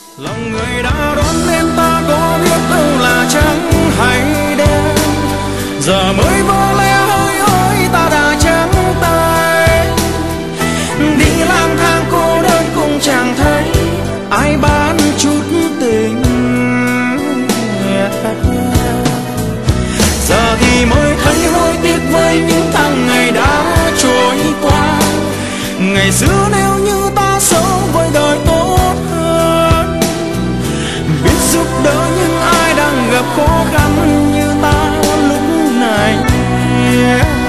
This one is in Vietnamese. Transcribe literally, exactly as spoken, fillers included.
Lòng người đã đón nên ta có biết đâu là trắng hay đen, giờ mới vỡ lẽ hỡi ơi ta đã trắng tay. Đi lang thang cô đơn cũng chẳng thấy ai bán chút tình, giờ thì mới thấy hối tiếc với những tháng ngày đã trôi qua. Ngày xưa nếu như ta sống với đời tốt hơn, biết giúp đỡ những ai đang gặp khó khăn như ta lúc này.